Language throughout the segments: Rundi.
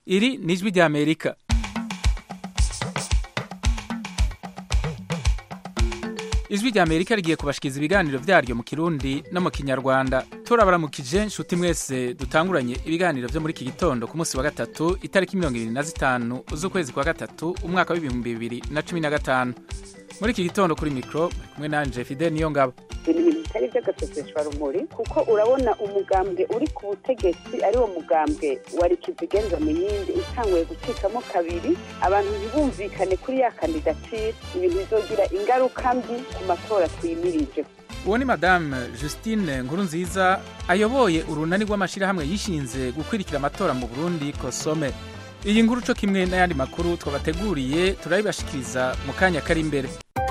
Iri ni ijwi ry'Amerika. Ijwi ry'Amerika rigiye kubashikiriza ibiganiro vyaryo mu Kirundi no mu Kinyarwanda. Turabaramukije nshuti mwese dutanguranye ibiganiro vyo muri iki gitondo ku munsi wa gatatu itariki 25 z'ukwezi kwa gatatu umwaka w'2015. Muri iki gitondo kuri micro kumwe nanje Fidel Niyongabo. Ibintu bitari by'agaseseshwa rumuri kuko urabona umugambwe uri ku butegetsi ari wo mugambwe wari kizigenza mu yindi utanguye gucikamo kabiri, abantu ntibumvikane kuri ya kandidatire, ibintu bizogira ingaruka mbi ku matora twimirije. Uwo ni Madame Justine Nkurunziza ayoboye urunani rw'amashirahamwe yishinze gukwirikira amatora mu Burundi Kosome. Iyi nkuru co kimwe n'ayandi makuru twabateguriye turabibashikiriza mu kanya kari imbere.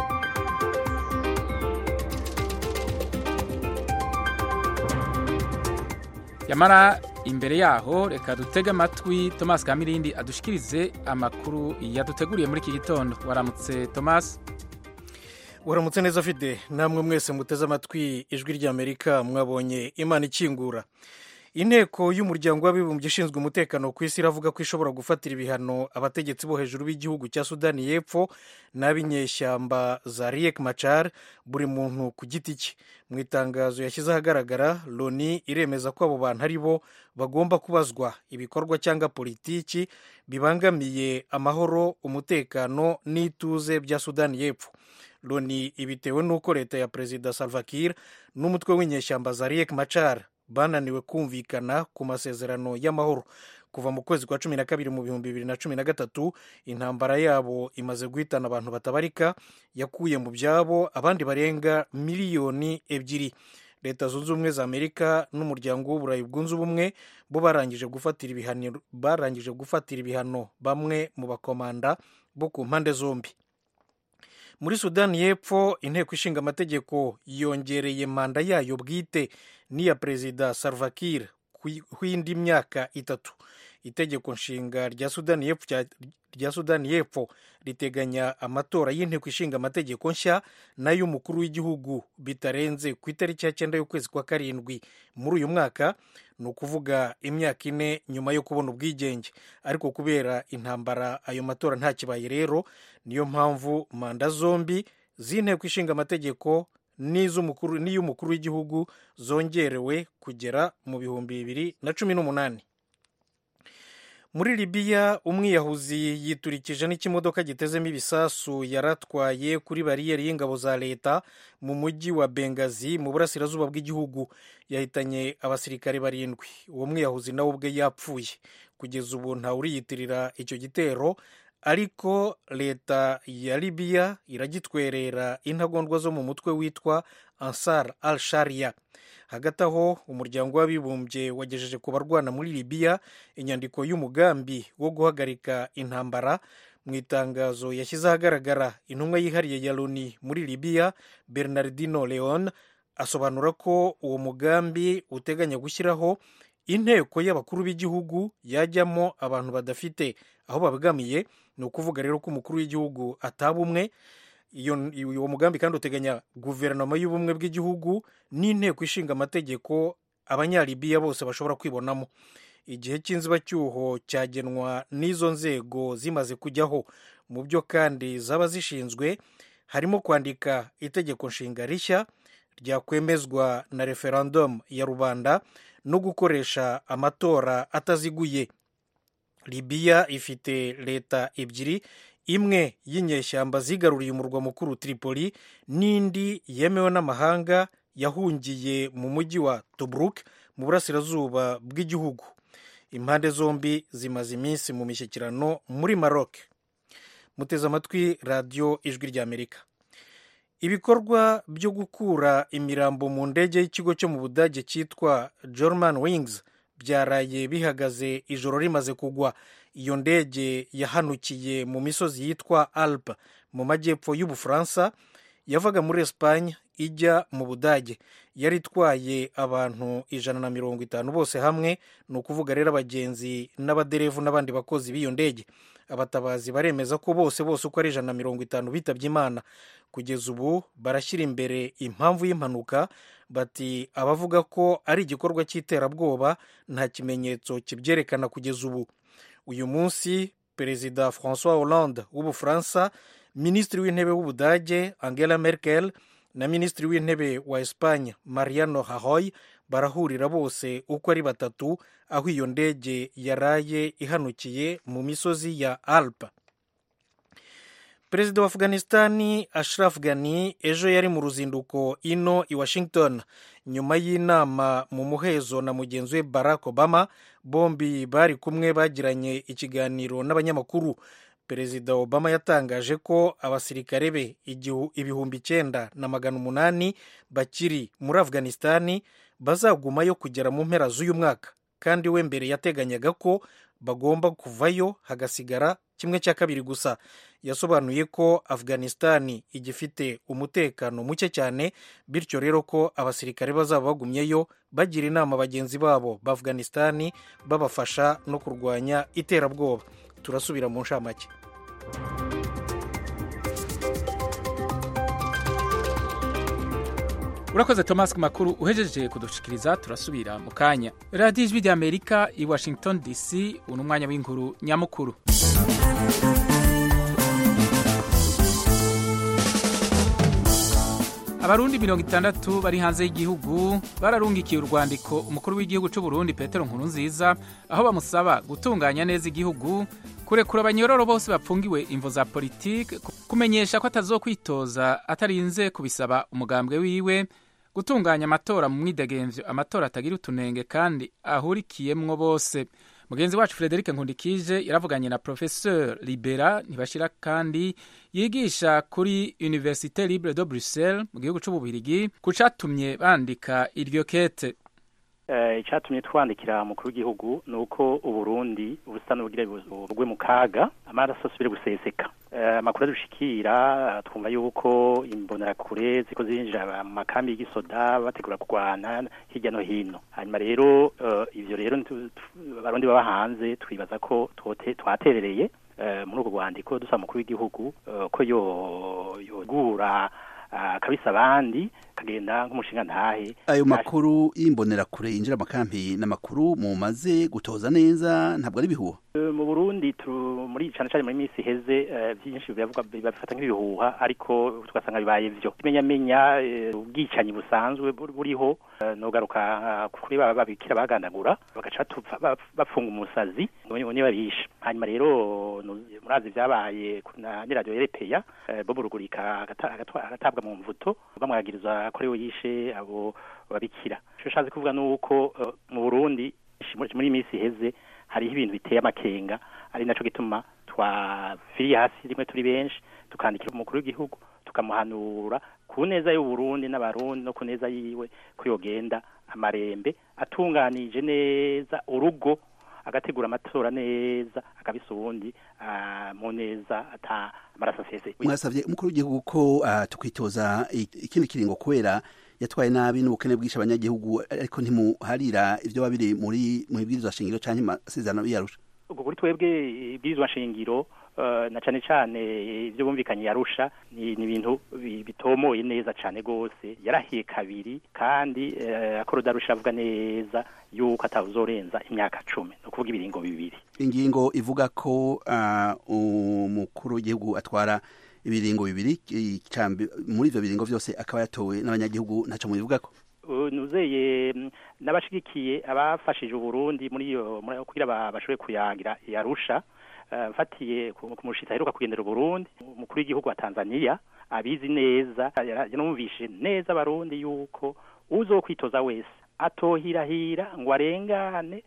Yamara imbere yaho reka dutege amatwi Thomas Kamirindi adushikirize amakuru yaduteguriye muri iki gitondo. Waramutse Thomas. Waramutse neza Fide, namwe mwese muteze amatwi ijwi ry'Amerika mwabonye Imana ikingura. Inteko y'umuryango w'abibumbye ishinzwe umutekano ku isi iravuga ko ishobora gufatira ibihano abategetsi bo hejuru b'igihugu cya Sudani y'Epfo n'abinyeshyamba za Riek Machar, buri muntu ku giti cye. Mu itangazo yashyize ahagaragara, Loni iremeza ko abo bantu ari bo bagomba kubazwa ibikorwa cyangwa politiki bibangamiye amahoro, umutekano n'ituze bya Sudani y'Epfo. Loni ibitewe n'uko leta ya Perezida Salva Kiir n'umutwe w'inyeshyamba za Riek Machar bananiwe kumvikana ku masezerano y'amahoro. Kuva mu kwezi kwa 12 mu 2013 intambara yabo imaze guhitana abantu batabarika, yakuye mu byabo abandi barenga miliyoni 2. Leta zunze ubumwe za Amerika n'umuryango w'Uburayi bwunze ubumwe bo barangije gufatira ibihano bamwe mu bakomanda bo ku mpande zombi. Muri Sudani y'Epfo inteko ishinga amategeko yongereye manda yayo bwite n'iya Perezida Salva Kiir kw'indi myaka 3. Itegeko nshinga rya Sudani y'Epfo riteganya amatora y'inteko ishinga amategeko nshya n'ay'umukuru w'igihugu bitarenze ku itariki ya 9 y'ukwezi kwa karindwi muri uyu mwaka, ni ukuvuga imyaka 4 nyuma yo kubona ubwigenge. Ariko kubera intambara ayo matora nta kibaye rero, niyo mpamvu manda zombi z'inteko ishinga amategeko n'iy'umukuru w'igihugu zongerewe kugera mu 2018. Muri Libya umwiyahuzi yiturikije n'ikimodoka gitezemo ibisasu yaratwaye kuri bariyeri y'ingabo za leta mu mujyi wa Benghazi mu burasirazuba bw'igihugu. Yahitanye abasirikare 7. Uwo mwiyahuzi nawe ubwe yapfuye. Kugeza ubu ntawuriyitirira icyo gitero, ariko leta ya Libya iragitwerera intagondwa zo mu mutwe witwa Ansar al-Sharia. Hagati aho umuryango w'abibumbye wagejeje ku barwana muri Libya inyandiko y'umugambi wo guhagarika intambara. Mu itangazo yashyize ahagaragara, intumwa yihariye ya Loni muri Libya Bernardino Leon asobanura ko uwo mugambi uteganya gushyiraho inteko y'abakuru b'igihugu yajyamo abantu badafite aho babigamiye. Ni ukuvuga rero ko umukuru w'igihugu ataba umwe. Uwo mugambi kandi uteganya guverinoma y'ubumwe bw'igihugu n'inteko ishinga amategeko abanyalibiya bose bashobora kwibonamo. Igihe cy'inzibacyuho cyagenwa n'izo nzego zimaze kujyaho. Mu byo kandi zaba zishinzwe harimo kwandika itegeko nshinga rishya ryakwemezwa na referendum ya rubanda no gukoresha amatora ataziguye. Libya ifite leta 2, imwe y'inyeshyamba zigaruriye umurwa mukuru Tripoli n'indi yemewe n'amahanga yahungiye mu mujyi wa Tobruk mu burasirazuba bw'igihugu. Impande zombi zimaze iminsi mu mishyikirano muri Maroc. Muteze amatwi radio ijwi ry'Amerika. Ibikorwa byo gukura imirambo mu ndege y'ikigo cyo mu Budage cyitwa Germanwings byaraye bihagaze ijoro rimaze kugwa. Iyo ndege yahanukiye mu misozi yitwa Alpes mu majyepfo y'Ubufaransa, yavaga muri Espagne ijya mu Budage. Yari itwaye abantu 150 bose hamwe, ni ukuvuga rero abagenzi n'abaderevu n'abandi bakozi b'iyo ndege. Abatabazi baremeza ko bose uko ari 150 bitabye Imana. Kugeza ubu barashyira imbere impamvu y'impanuka, bati abavuga ko ari igikorwa cy'iterabwoba nta kimenyetso kibyerekana kugeza ubu. uyu munsi perezida François Hollande w'ubufaransa, minisitiri w'intebe w'ubudage Angela Merkel na minisitiri w'intebe wa Espagne Mariano Rajoy barahurira bose uko ari batatu aho iyo ndege yaraye ihanukiye mu misozi ya Alpes. Perezida wa Afghanistani Ashraf Ghani ejo yari mu ruzinduko ino i Washington nyuma y'inama mu muhezo na mugenzi we Barack Obama. Bombi bari kumwe bagiranye ikiganiro n'abanyamakuru. Perezida Obama yatangaje ko abasirikare be 9,800 bakiri muri Afghanistani bazagumayo kugera mu mpera z'uyu mwaka, kandi we mbere yateganyaga ko bagomba kuvayo hagasigara 1/2 gusa. Yasobanuye ko Afghanistani igifite umutekano muke cyane, bityo rero ko abasirikare bazaba bagumyeyo bagira inama bagenzi babo ba Afghanistani babafasha no kurwanya iterabwoba. Turasubira mu nshamake. Urakoze Thomas ku makuru uhejeje kudushikiriza. Turasubira mu kanya. Radio Ijwi ry'Amerika i Washington DC, uno mwanya w'inkuru nyamukuru. Abarundi 60 bari hanze y'igihugu bararungikiye urwandiko umukuru w'igihugu cy'u Burundi Petero Nkurunziza aho bamusaba gutunganya neza igihugu, kurekura abanyororo bose bapfungiwe imvo za politike, kumenyesha ko atazokwitoza atarinze kubisaba umugambwe wiwe, gutunganya amatora mu mwidegemvyo, amatora atagira utunenge kandi ahurikiyemwo bose. Mugenzi wacu Frederic Nkundikije yaravuganye na Professeur Libera Ntibashira kandi yigisha kuri Université Libre de Bruxelles mu gihugu c'Ububirigi, kucatumye bandika iryo kete. Icyatumye twandikira umukuru w'igihugu nuko Uburundi ubusa n'ubugira bugwe mu kaga, amaraso asubire guseseka. Amakuru dushikira twumva yuko imbonerakure ziko zinjira mu makambi y'igisoda bategura kurwana hirya no hino. Hanyuma rero ivyo rero abarundi baba hanze twibaza ko twaterereye muri urwo rwandiko dusaba umukuru w'igihugu ko yogura kabisa abandi kagenda nk'umushinga ntahe. Ayo makuru y'imbonerakure yinjira amakampi n'amakuru mumaze gutoza neza ntabwo ari bihuha. Mu Burundi muri cyane muri minsi heze byinshi bifata nk'ibihuha, ariko tugasanga bibaye byo kimenyamenya ubwicanyi busanzwe buriho. Nogaruka kuri babikira bagandagura bagaca bapfunga umusazi ni babisha. Hanyuma rero murazi byabaye na radio Erepeya bo burugurika agatabwa mu mvuto bamwagiriza ko ariwe yishe abo babikira. Cyo shazi kuvuga nuko mu Burundi muri minsi heze hariho ibintu biteye amakenga, ari naco gituma twafiriye hasi rimwe turi benshi tukandikira umukuru w'igihugu tukamuhanura ku neza y'u Burundi n'abarundi no ku neza yiwe ko yogenda amarembe atunganije neza urugo, agategura amatora neza, akabisa ubundi mu neza ata amaraso asese. Mwasavye umukuru w'igihugu ko tukwitoza ikindi kiringo kubera yatwaye nabi n'ubukene bwisha abanyagihugu, ariko ntimuharira ivyo babiri muri bwirizwa shingiro canke amasezerano y'Arusha. Ubwo kuri twebwe bwirizwa shingiro na cane ivyo bumvikanye y'Arusha ni ibintu bitomoye neza cane gose. Yarahiye kabiri kandi akoroda Arusha avuga neza yuko atawuzorenza imyaka 10, no kuvuga ibiringo bibiri. Ingingo ivuga ko umukuru w'igihugu atwara ibiringo bibiri, muri ivyo biringo vyose akaba yatowe n'abanyagihugu. Ntaco mubivuga ko nuzeye n'abashigikiye abafashije Uburundi muri kugira bashobore kuyangira y'Arusha. Mfatiye ku mushita heruka kugendera Uburundi, umukuru w'igihugu wa Tanzania abizi neza, yanumvishe neza abarundi yuko uzokwitoza wese atohirahira ngo arengane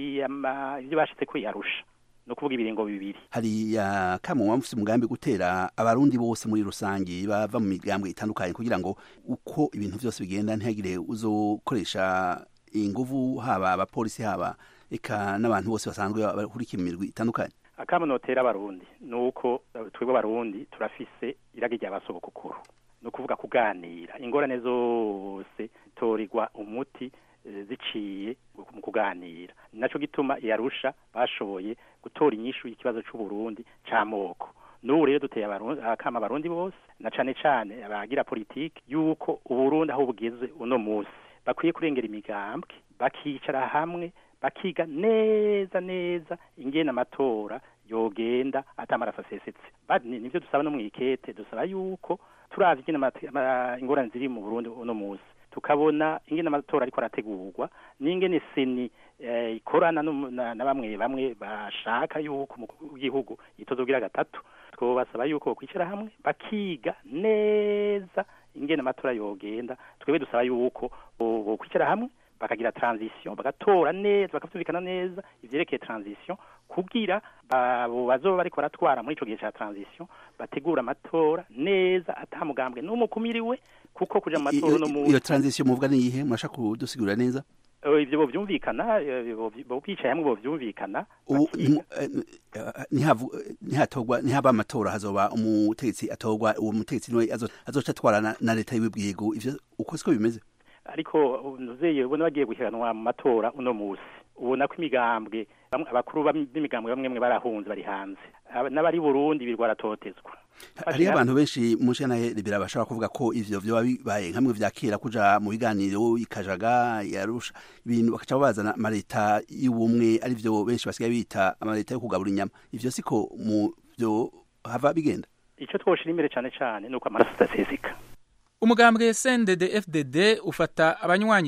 ivyo bashitse ko y'Arusha, no kuvuga ibiringo bibiri. Hari kamo wamufise umugambi gutera abarundi bose muri rusangi bava mu migambwe itandukanye kugira ngo uko ibintu byose bigenda ntihagire uzokoresha inguvu, haba abapolisi haba eka n'abantu bose basanzwe bahurikiye mu mirwi itandukanye. Akamo notera abarundi nuko twebwe abarundi turafise iragi ry'abasobokukuru, no kuvuga kuganira ingorane zose torirwa umuti ziciye mu kuganira. Naco gituma y'Arusha bashoboye gutora inyishu y'ikibazo c'u Burundi c'amoko. N'ubu rero duteye akama abarundi bose na cane abagira politiki yuko Uburundi aho bugeze uno musi bakwiye kurengera imigambwe, bakicara hamwe bakiga neza ingene amatora yogenda atamaraso asesetse. Nivyo dusaba no mwikete, dusaba yuko turavye ingene ingorane ziri mu Burundi uno musi, tukabona ingene amatora ariko arategurwa n'ingene seni ikorana na bamwe bashaka yuko mu gihugu itozogira gatatu. Twobasaba yuko kwicara hamwe bakiga neza ingene amatora yogenda. Twebwe dusaba yuko kwicara hamwe bakagira transition, bagatora neza, bakavyumvikana neza ivyerekeye transition, kugira bazoba bariko baratwara muri ico gihe ca transition bategura amatora neza atamugambwe n'umukumiriwe, kuko kuja mu matora no mu iyo transition muvuga ni yihe? Mwashaka kudusigurira neza? Ivyo bovyumvikana, bicaye hamwe bovyumvikana. Ntihaba amatora hazoba umutegetsi atorwa, uwo mutegetsi niwe azoca atwara na leta y'ibibwigo. Ivyo uko siko bimeze? Ariko nuzeye ubona bagiye guhiganwa mu matora uno musi, ubona ko imigambwe abakuru b'imigambwe bamwe barahunze, bari hanze, n'abari Burundi birwa ratotezwa. Hariyo abantu benshi mushana libera bashaka kuvuga ko ivyo vyo bibaye nkamwe vya kera kuja mu biganiro ikajaga yarusha ibintu bakaca bazana amaleta y'ubumwe, ari vyo benshi basigaye bita amaleta yo kugabura inyama. Ivyo siko mu vyo hava bigenda. Ico twoshira imbere cane nuko amaraso aseseka. Umugambwe CNDD-FDD ufata abanywanyi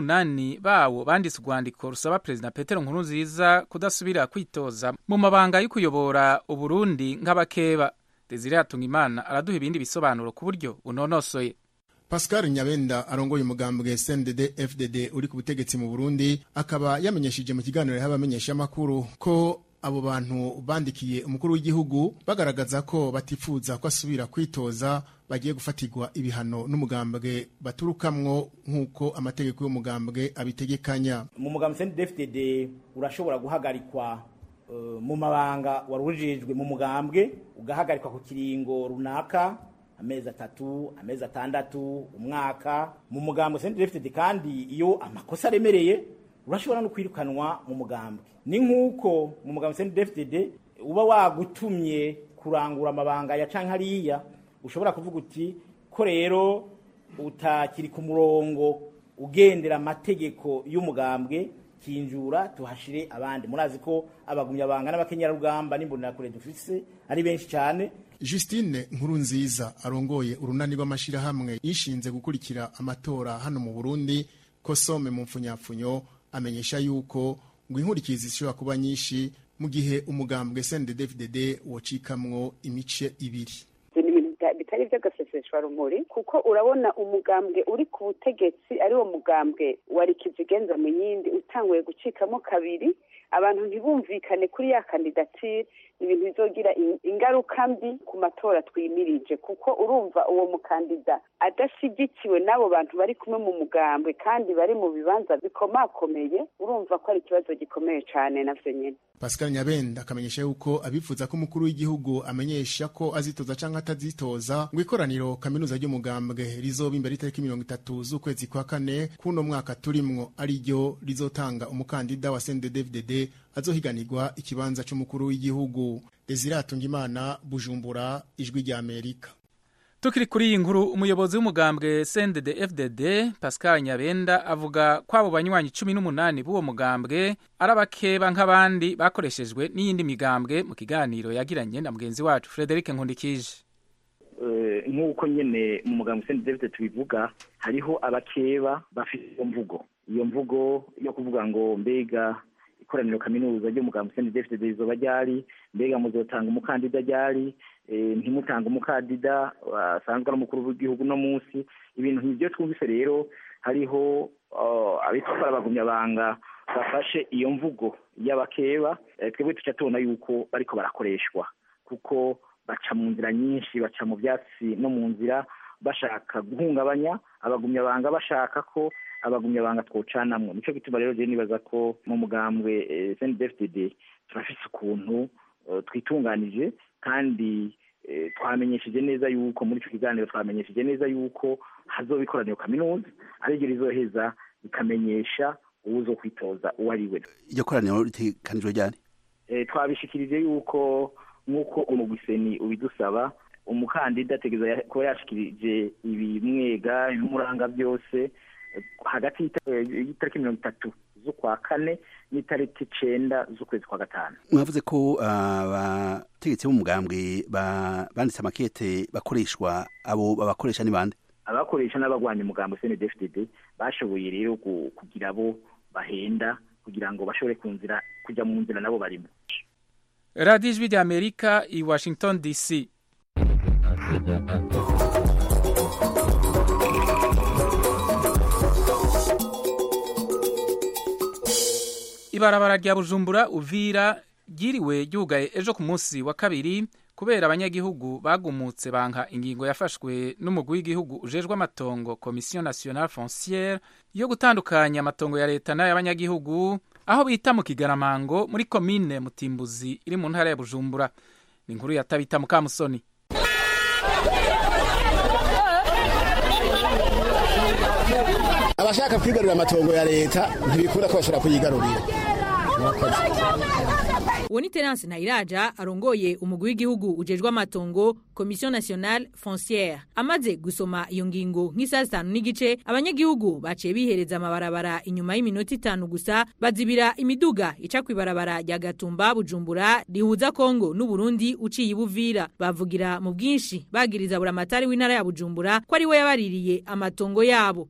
18 bawo banditse urwandiko rusaba President Petero Nkurunziza kudasubira kwitoza mu mabanga yo kuyobora Uburundi nk'abakeba. Desire Hatungimana araduha ibindi bisobanuro ku buryo unonosoye. Pascal Nyabenda arongoye umugambwe CNDD-FDD uri ku butegetsi mu Burundi, akaba yamenyeshije mu kiganiro y'abamenyesha makuru ko abo bantu bandikiye umukuru w'igihugu bagaragaza ko batifuza ko asubira kwitoza, bagiye gufatirwa ibihano n'umugambwe baturukamwo nk'uko amategeko y'umugambwe abitegekanya. Mu mugambwe CNDD-FDD urashobora guhagarikwa mu mabanga warujejwe mu mugambwe, ugahagarikwa ku kiringo runaka, amezi 3, amezi 6, umwaka. Mu mugambwe CNDD-FDD kandi iyo amakosa aremereye urashobora no kwirukanwa mu mugambwe. Ni nk'uko mu mugambwe CNDD-FDD uba wagutumye kurangura amabanga ya canke hariya, ushobora kuvuga uti ko rero utakiri ku murongo ugendera amategeko y'umugambwe, kinjura tuhashire abandi. Murazi ko abagumya banga n'abakenyarugamba n'imbonera kure dufise ari benshi cyane. Justine Nkurunziza arongoye urunani rw'amashira hamwe yishinze gukurikira amatora hano mu Burundi, Kosome mu mfunyapfunyo, amenyesha yuko ngo inkurikizi zishobora kuba nyinshi mu gihe umugambwe CNDD-FDD wocikamwo imice ibiri. Bitari by'agaseseshwa rumuri, kuko urabona umugambwe uri ku butegetsi ari wo mugambwe wari kizigenza mu yindi utanguye gucikamo kabiri, abantu ntibumvikane kuri ya kandidatire, ibintu bizogira ingaruka mbi ku matora twimirije, kuko urumva uwo mukandida adashigikiwe n'abo bantu bari kumwe mu mugambwe kandi bari mu bibanza bikomakomeye, urumva ko ari ikibazo gikomeye cyane navyo nyene. Pascal Nyabenda akamenyesha yuko abifuza ko umukuru w'igihugu amenyesha ko azitoza canke atazitoza ngo ikoraniro kaminuza ry'umugambwe rizoba imbere itariki 30 z'ukwezi kwa kane kuno mwaka turimwo, ari ryo rizotanga umukandida wa CNDD-FDD azohiganirwa ikibanza c'umukuru w'igihugu. Desire Hatungimana, Bujumbura, Ijwi rya Amerika. Tukiri kuri iyi nkuru, umuyobozi w'umugambwe CNDD-FDD Pascal Nyabenda avuga ko abo banywanyi 18 b'uwo mugambwe arabakeba nk'abandi bakoreshejwe n'iyindi migambwe mu kiganiro yagiranye na mugenzi wacu Frederic Nkundikije. Nk'uko nyene mu mugambwe CNDD-FDD tubivuga, hariho abakeba bafite iyo mvugo yo kuvuga ngo mbega ikoraniro kaminuza ryo mugambwe CNDD-FDD rizoba ryari, mbega muzotanga umukandida ryari, ntimutanga umukandida asanzwe ari umukuru w'igihugu no munsi. Ibintu nk'ibyo twumvise rero, hariho abitwa abagumya banga bafashe iyo mvugo y'abakeba. Twebwe tuca tubona yuko bariko barakoreshwa, kuko baca mu nzira nyinshi, baca mu byatsi no mu nzira, bashaka guhungabanya abagumya banga, bashaka ko abagumya banga twocanamwo. Nico gituma rero je nibaza ko mu mugambwe CNDD-FDD turafise ukuntu twitunganije, kandi twamenyesheje neza yuko muri ico kiganiro twamenyesheje neza yuko hazoba ikoraniro kaminuza ari ryo rizoheza ikamenyesha uzo kwitoza uwo ari we. Iryo koraniro ritekanijwe ryari? Twabishikirije yuko nk'uko umugwiseni ubidusaba, umukandida ategeza kuba yashikirije ibimwega ibimuranga byose hagati y'itariki 30 z'ukwa kane n'itariki 9 z'ukwezi kwa gatanu. Mwavuze ko abategetsi b'umugambwe banditse amakete bakoreshwa, abo babakoresha ni bande? Abakoresha n'abagwanya umugambwe CNDD-FDD bashoboye rero kugira abo bahenda kugira ngo bashobore kujya mu nzira nabo barimo. Radio Ijwi ry'Amerika i Washington DC. Ibarabara rya Bujumbura Uvira ryiriwe ryugaye ejo ku munsi wa kabiri kubera abanyagihugu bagumutse banka ingingo yafashwe n'umugwi w'igihugu ujejwe amatongo Commission Nationale Foncière yo gutandukanya amatongo ya leta n'ay'abanyagihugu aho bita mu Kigaramango muri commune Mutimbuzi iri mu ntara ya Bujumbura. Ni inkuru ya Tabita Mukamusoni. Abashaka kwigarurira amatongo ya leta ntibikunda ko bashobora kuyigarurira. Uwo ni Terence Ntayiraja arongoye umugwi w'igihugu ujejwe amatongo Commission Nationale Foncière. Amaze gusoma iyo ngingo nk'isaha 5 n'igice, abanyagihugu baciye bihereza amabarabara inyuma y'iminota 5 gusa bazibira imiduga ica kwibarabara rya Gatumba Bujumbura rihuza Kongo n'u Burundi uciye Buvira. Bavugira mu bwinshi bagiriza buramatari w'intara ya Bujumbura ko ari we yabaririye amatongo yabo.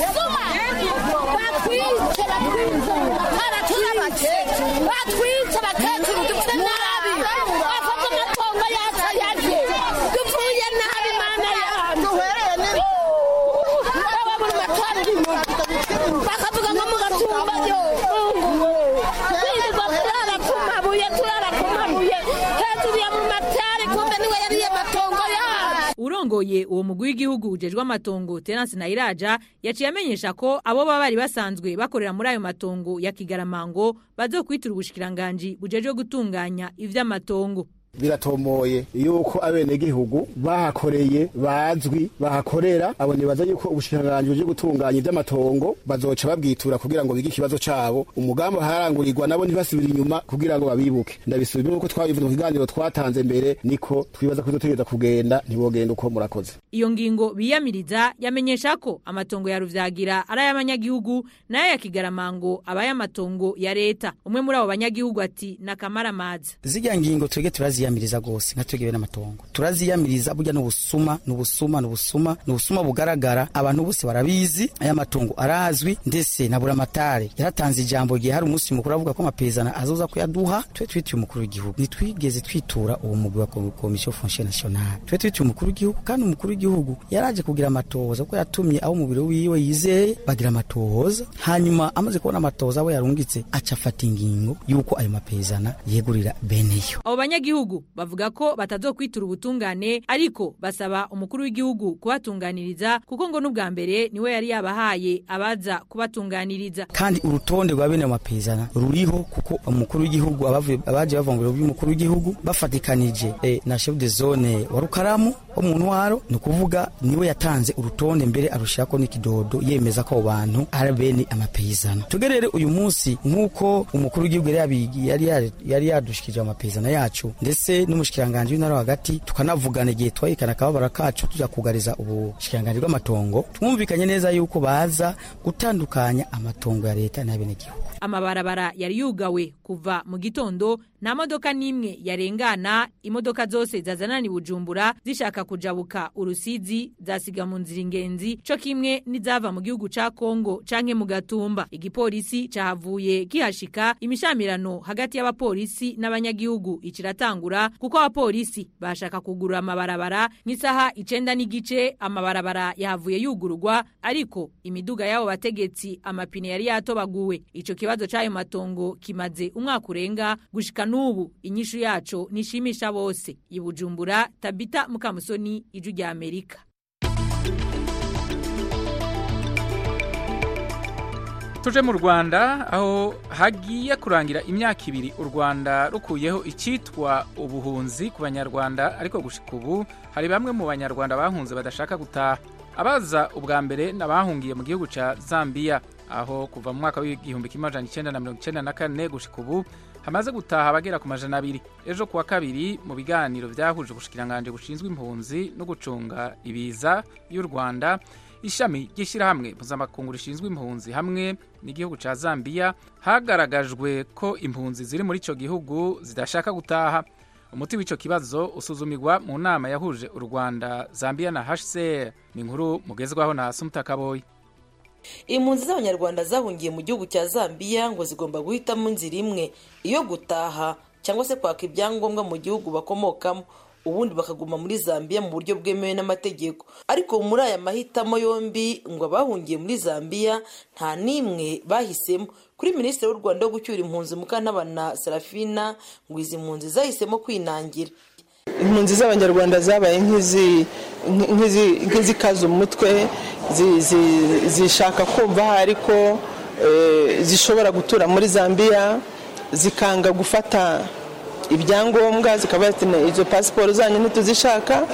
Urongoye uwo mugwi w'igihugu ujejwe amatongo Terence Ntayiraja yaciye amenyesha ko abo bari basanzwe bakorera muri ayo matongo ya Kigaramango bazokwitura ubushikiranganji bujejwe gutunganya ivy'amatongo. Biratomoye yuko abene gihugu bahakoreye bazwi bahakorera abone baza yuko ubushikiranganji buje gutunganya ivy'amatongo bazoca babwitura kugira ngo bige ikibazo cabo umugambo harangurirwa nabo ntibasubira inyuma kugira ngo babibuke. Ndabisubira uko twabivuze mu kiganiro twatanze mbere niko twibaza ko tuzotegeza kugenda ntibogenda uko murakoze. Iyo ngingo biyamiriza yamenyesha ko amatongo ya Ruvyagira ari ay'abanyagihugu nayo ya Kigaramango abay'amatongo ya leta. Umwe muri abo banyagihugu ati nakamaramaza. Zijya ngingo twege turaziyamiriza gose nka twege n'amatongo. Turaziyamiriza burya n'ubusuma bugaragara abantu bose barabizi aya matongo arazwi ndetse na buramatare yaratanze ijambo gihe hari umunsi mukuru avuga ko amapezana azoza kuyaduha twe twitiye umukuru w'igihugu. Nitwigeze twitura uwo mugwi wa Commission Foncière Nationale. Twe twitiye umukuru w'igihugu kandi umukuru w'igihugu yaraje kugira amatohoza ko yatumye abo mubiri wiwe yizeye bagira amatohoza hanyuma amaze kubona amatohoza abo yarungitse aca afata ingingo yuko ayo mapezana yegurira beneyo. Abo banyagihugu bavuga ko batazokwitura ubutungane ariko basaba umukuru w'igihugu kubatunganiriza kuko ngo n'ubwa mbere niwe yari yabahaye abaza kubatunganiriza. Kandi urutonde rwa bene amapezana ruriho kuko umukuru w'igihugu abaje bavangura by'umukuru w'igihugu bafatikanije na chef de zone wa Rukaramu wo mu ntwaro ni kuvuga niwe yatanze urutonde mbere arushako n'ikidodo yemeza ko abantu ari bene amapezana. Tugerere uyu munsi nkuko umukuru w'igihugu yari yadushikije amapezana yacu ndetse n'umushikiranganje w'intara hagati tukanavugana igihe twayikana akababara kacu tuja kugariza ubushikiranganje bw'amatongo twumvikanye neza yuko baza gutandukanya amatongo ya leta n'abene gihugu. Amabarabara yari yugawe kuva mu gitondo nta modoka nimwe yarengana. Imodoka zose zazanani Bujumbura zishaka kujabuka Urusizi zasiga mu nzira ingenzi co kimwe nizava mu gihugu ca Kongo canke mu Gatumba. Igipolisi cahavuye kihashika imishamirano hagati y'abapolisi n'abanyagihugu ikiratangura kuko abapolisi bashaka kugurura amabarabara nk'isaha 9 n'igice. Amabarabara yahavuye yugururwa ariko imiduga yabo bategetsi amapine yari yatobaguwe. Ico kibazo c'ayo matongo kimaze umwaka urenga gushika n'ubu inyishu yaco nishimisha bose. Ibujumbura Tabita Mukamusoni, Ijwi ry'Amerika. Tuje mu Rwanda aho hagiye kurangira imyaka 2 u Rwanda rukuyeho icitwa ubuhunzi ku banyarwanda ariko gushika ubu hari bamwe mu banyarwanda bahunze badashaka gutaha. Abaza ubwa mbere nabahungiye mu gihugu ca Zambia aho kuva mu mwaka w'igihumbi 1994 gushika ubu hamaze gutaha abagera ku 200. Ejo kuwa kabiri mu biganiro vyahuje ubushikiranganje bushinzwe impunzi no gucunga ibiza y'u Rwanda ishami ry'ishyirahamwe mpuzamakungu rishinzwe impunzi hamwe n'igihugu ca Zambia hagaragajwe ko impunzi ziri muri ico gihugu zidashaka gutaha. Umuti w'ico kibazo usuzumirwa mu nama yahuje u Rwanda, Zambia na HCR. Ni inkuru mugezwaho na Asumta Kaboyi. Impunzi z'abanyarwanda zahungiye mu gihugu cya Zambia ngo zigomba guhitamo inzira imwe iyo gutaha cyangwa se kwaka ibyangombwa mu gihugu bakomokamo, ubundi bakaguma muri Zambia mu buryo bwemewe n'amategeko. Ariko muri aya mahitamo yombi ngo abahungiye muri Zambia nta nimwe bahisemo. Kuri Minisitiri w'u Rwanda wo gucyura impunzi Mukantabana Serafina ngo izi mpunzi zahisemo kwinangira. Impunzi z'abanyarwanda zabaye nk'izikaza umutwe, zishaka kumva ariko zishobora gutura muri Zambia, zikanga gufata ibyangombwa, zikaba ati izo pasiporo zanyu ntituzishaka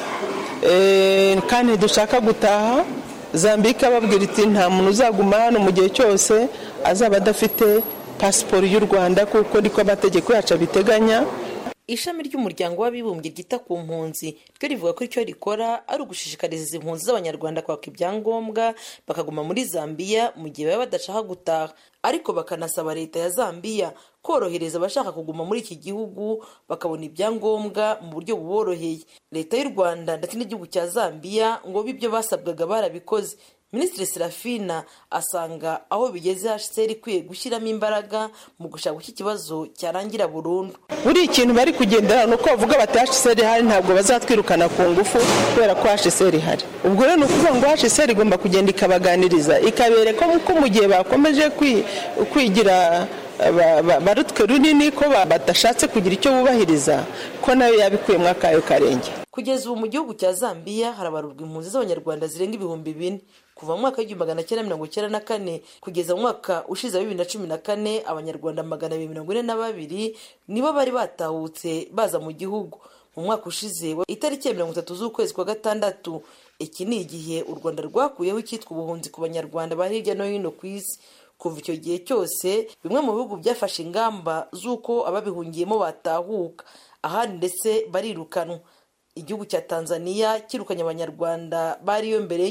kandi dushaka gutaha. Zambia ikababwira iti nta muntu uzaguma hano mu gihe cyose azaba adafite pasiporo y'u Rwanda kuko niko amategeko yacu abiteganya. Ishami ry'umuryango w'abibumbye ryita ku mpunzi ryo rivuga ko icyo rikora ari ugushishikariza izi mpunzi z'abanyarwanda kwaka ibyangombwa bakaguma muri Zambia mu gihe baba badashaka gutaha, ariko bakanasaba leta ya Zambia korohereza abashaka kuguma muri iki gihugu bakabona ibyangombwa mu buryo buboroheye. Leta y'u Rwanda ndetse n'igihugu cya Zambia ngo bibyo basabwaga barabikoze. Minisitiri Serafina asanga aho bigeze HCR ikwiye gushyiramo imbaraga mu gushaka iki kibazo cyarangira burundu. Buri ikintu bari kugendera nuko bavuga bati HCR hari ntabwo bazatwirukana ku ngufu kubera ko HCR hari. Ubwo rero nukuvuga ngo HCR igomba kugenda ikabaganiriza ikabereka ko mu gihe bakomeje kwigira barutwe runini ko batashatse kugira icyo bubahiriza ko nayo yabikuyemo akayo karenge. Kugeza ubu mu gihugu cya Zambia harabarurwa impunzi z'abanyarwanda zirenga 4,000 kuva mu mwaka w'1994 kugeza mu mwaka ushize wa 2014. Abanyarwanda 242 nibo bari batahutse baza mu gihugu. Mu mwaka ushize itariki ya 30 z'ukwezi kwa gatandatu, iki ni igihe u Rwanda rwakuyeho icyitwa ubuhunzi ku banyarwanda bari hirya no hino ku isi. Kuva icyo gihe cyose bimwe mu bihugu byafashe ingamba z'uko ababihungiyemo batahuka, ahandi ndetse barirukanwa. Igihugu cya Tanzania kirukanye abanyarwanda bariyo mbere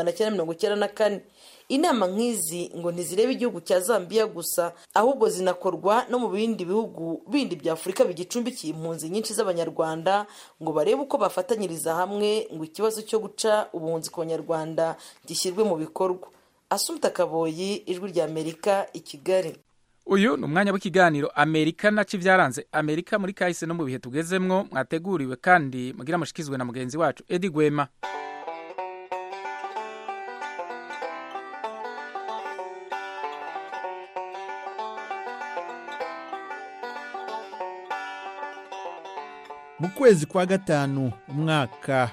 y'1994. Inama nk'izi ngo ntizirebe igihugu cya Zambia gusa, ahubwo zinakorwa no mu bindi bihugu bindi bya Afurika bigicumbikiye impunzi nyinshi z'abanyarwanda ngo barebe uko bafatanyiriza hamwe ngo ikibazo cyo guca ubuhunzi ku banyarwanda gishyirwe mu bikorwa. Asumta Kaboyi, Ijwi rya Amerika, i Kigali. Uyu ni umwanya w'ikiganiro Amerika naco ivyaranze Amerika muri kahise no mu bihe tugezemwo, mwateguriwe kandi mugira mushikizwe na mugenzi wacu Edi Gwema. Mu kwezi kwa gatanu umwaka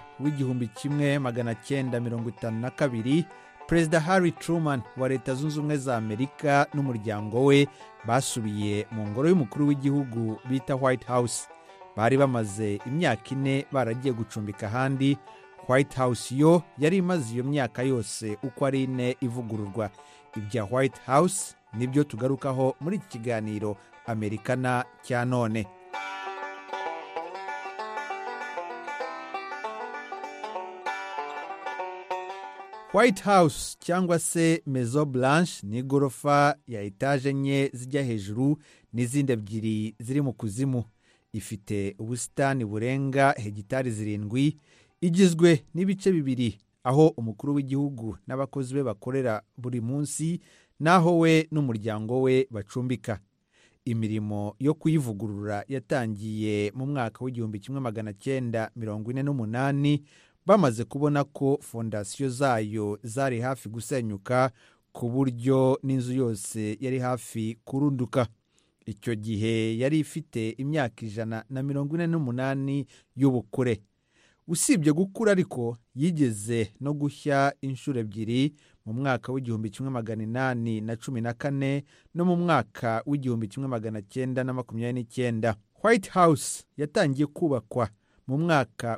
w'1952, Perezida Harry Truman wa Leta Zunze Ubumwe za Amerika n'umuryango we basubiye mu ngoro y'umukuru w'igihugu bita White House. Bari bamaze imyaka 4 baragiye gucumbika ahandi. White House yo yari imaze iyo myaka yose uko ari 4 ivugururwa. Ibya White House nibyo tugarukaho muri iki kiganiro Amerikana cya none. White House cyangwa se Maison Blanche ni igorofa ya etaje enye zijya hejuru n'izindi 2 ziri mu kuzimu. Ifite ubusitani burenga hegitari 7, igizwe n'ibice 2 aho umukuru w'igihugu n'abakozi be bakorera buri munsi, naho we n'umuryango we bacumbika. Imirimo yo kuyivugurura yatangiye mu mwaka w'1948 bamaze kubona ko fondasiyo zayo zari hafi gusenyuka ku buryo n'inzu yose yari hafi kurunduka. Icyo gihe yari ifite imyaka 148 y'ubukure. Usibye gukura ariko yigeze no gushya inshuro 2 mu mwaka w'1814 no mu mwaka w'1929. White House yatangiye kubakwa mu mwaka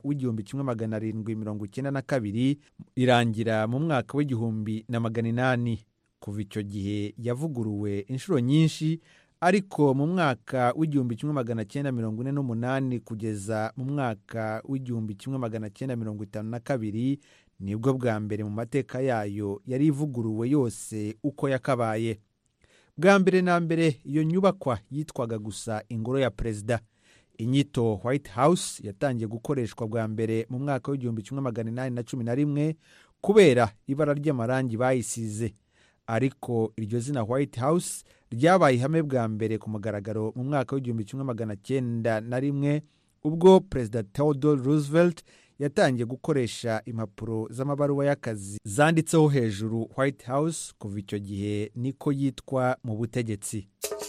w'1792 irangira mu mwaka w'1800. Kuva icyo gihe yavuguruwe inshuro nyinshi, ariko mu mwaka w'igihumbi kimwe magana cyenda mirongo ine n'umunani kugeza mu mwaka w'igihumbi kimwe magana cyenda mirongo itanu na kabiri nibwo bwa mbere mu mateka yayo yari ivuguruwe yose uko yakabaye. Bwa mbere na mbere iyo nyubakwa yitwaga gusa ingoro ya perezida. Inyito White House yatangiye gukoreshwa bwa mbere mu mwaka w'igihumbi kimwe magana inani na cumi na rimwe kubera ibara ry'amarangi bayisize, ariko iryo zina White House ryabaye ihame bwa mbere ku mugaragaro mu mwaka w'igihumbi kimwe magana cyenda na rimwe ubwo perezida Theodore Roosevelt yatangiye gukoresha impapuro z'amabaruwa y'akazi zanditseho hejuru White House. Kuva icyo gihe niko yitwa mu butegetsi.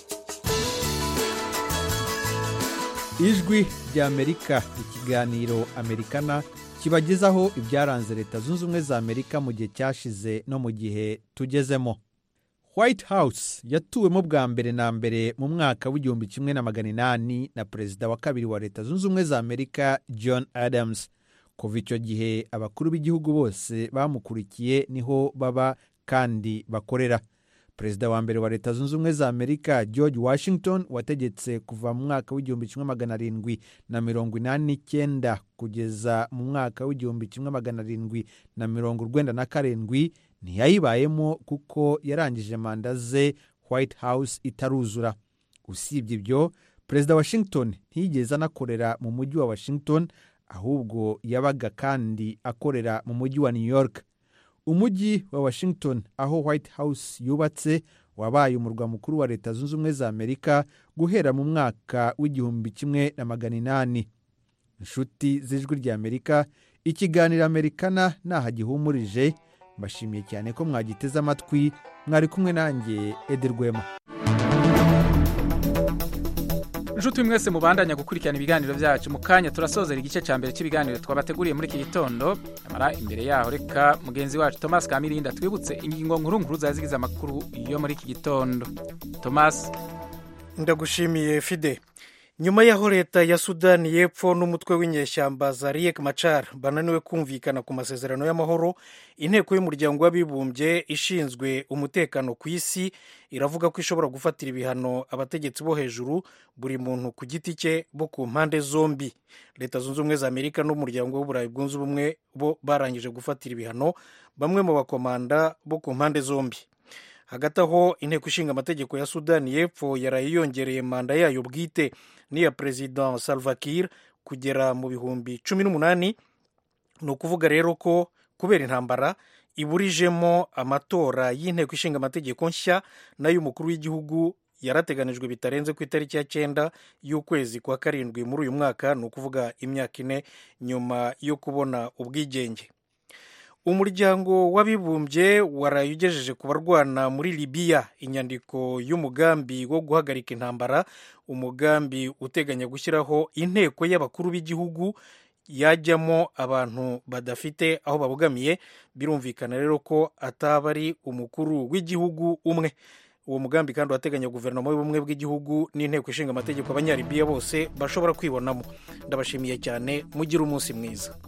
Ijwi ry'Amerika, ikiganiro Amerikana kibagezaho ibyaranze Leta Zunze Ubumwe za Amerika mu gihe cyashize no mu gihe tugezemo. White House yatuwemo bwa mbere na mbere mu mwaka w'igihumbi kimwe na magana inani na perezida wa kabiri wa Leta Zunze Ubumwe za Amerika John Adams. Kuva icyo gihe abakuru b'igihugu bose bamukurikiye niho baba kandi bakorera. Perezida wa mbere wa Leta Zunze Ubumwe za Amerika George Washington wategetse kuva mu mwaka w'igihumbi kimwe magana arindwi na mirongo inani n'icyenda kugeza mu mwaka w'igihumbi kimwe magana arindwi na mirongo urwenda na karindwi ntiyayibayemo kuko yarangije manda ze White House itaruzura. Usibye ibyo, Perezida Washington ntiyigeze anakorera mu mujyi wa Washington, ahubwo yabaga kandi akorera mu mujyi wa New York. Umujyi wa Washington aho White House yubatse wabaye umurwa mukuru wa Leta Zunze Ubumwe za Amerika guhera mu mwaka w'igihumbi kimwe na magana inani. Inshuti z'Ijwi ry'Amerika, ikiganiro Amerikana naha gihumurije. Mbashimiye cyane ko mwagiteze amatwi. Mwari kumwe nanjye Eder Rwema. Nshuti mwese mubandanya gukurikirana ibiganiro byacu. Mu kanya turasozera igice cya mbere cy'ibiganiro twabateguriye muri iki gitondo. Amara imbere yaho reka mugenzi wacu Thomas Kamirinda twibutse ingingo nkuru zazigize amakuru yo muri iki gitondo. Thomas. Ndagushimiye Fide. Nyuma yaho leta ya Sudani y'Epfo n'umutwe w'inyeshyamba za Riek Machar bananiwe kumvikana ku masezerano y'amahoro, inteko y'umuryango w'abibumbye ishinzwe umutekano ku isi iravuga ko ishobora gufatira ibihano abategetsi bo hejuru, buri muntu ku giti cye, bo ku mpande zombi. Leta Zunze Ubumwe za Amerika n'umuryango w'Uburayi bwunze ubumwe bo barangije gufatira ibihano bamwe mu bakomanda bo ku mpande zombi. Hagati aho, inteko ishinga amategeko ya Sudani y'Epfo yaraye yongereye manda yayo bwite n'iya President Salva Kiir kugera mu bihumbi 18. Ni ukuvuga rero ko kubera intambara iburijemo amatora y'inteko ishinga amategeko nshya n'ay'umukuru w'igihugu yarateganijwe bitarenze ku itariki ya 9 y'ukwezi kwa karindwi muri uyu mwaka, ni ukuvuga imyaka 4 nyuma yo kubona ubwigenge. Umuryango w'abibumbye waraye ugejeje ku barwana muri Libya inyandiko y'umugambi wo guhagarika intambara, umugambi uteganya gushyiraho inteko y'abakuru b'igihugu yajyamo abantu badafite aho babogamiye. Birumvikana rero ko ataba ari umukuru w'igihugu umwe. Uwo mugambi kandi wateganya guverinoma y'ubumwe bw'igihugu n'inteko ishinga amategeko abanyalibiya bose bashobora kwibonamo. Ndabashimiye cyane, mugire umunsi mwiza.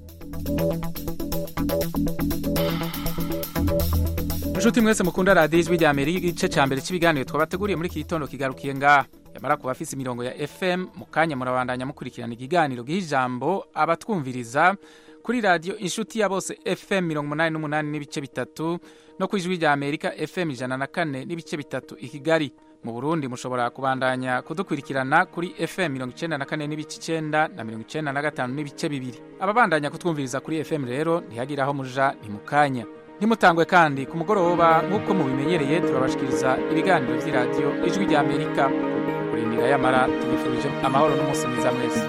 Nshuti mwese mukunda radiyo Ijwi ry'Amerika, igice cya mbere cy'ibiganiro twabateguriye muri iki gitondo kigarukiye ngaha. Yamara ku bafise imirongo ya FM mu kanya murabandanya mukurikirana ikiganiro gihijambo abatwumviriza kuri radio Inshuti ya Bose FM 88 n'ibice bitatu no ku Ijwi ry'Amerika FM 104 n'ibice bitatu i Kigali. Mu Burundi mushobora kubandanya kudukurikirana kuri FM 94 n'ibice 9 na 95 n'ibice bibiri. Ababandanya kutwumviriza kuri FM rero ntihagiraho muja ni mukanya. Nimutangwe kandi ku mugoroba nk'uko mubimenyereye turabashikiriza ibiganiro by'iradiyo Ijwi ry'Amerika. Kurindira yamara tubifurije amahoro n'umunsi mwiza mwese.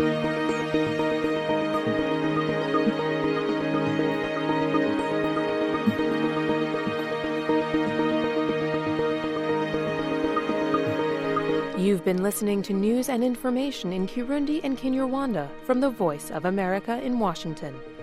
You've been listening to news and information in Kirundi and Kinyarwanda from the Voice of America in Washington.